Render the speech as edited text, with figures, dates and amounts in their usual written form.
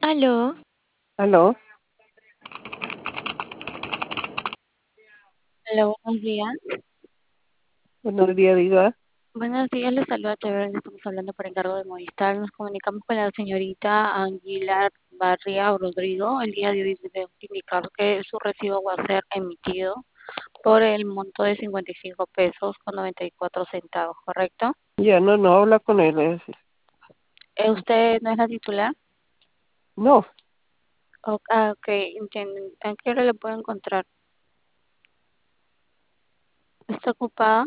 Aló, Aló, aló, buenos días. buenos días, diga. Buenos días, les saluda Chévere, estamos hablando por encargo de Movistar. Nos comunicamos con la señorita Anguilar Barria Rodrigo. El día de hoy debemos indicar que su recibo va a ser emitido por el monto de 55 pesos con 94 centavos, ¿correcto? Ya, no habla con él, es decir. ¿Usted no es la titular? No, Ok, entiendo. ¿A qué hora le puedo encontrar? ¿Está ocupada?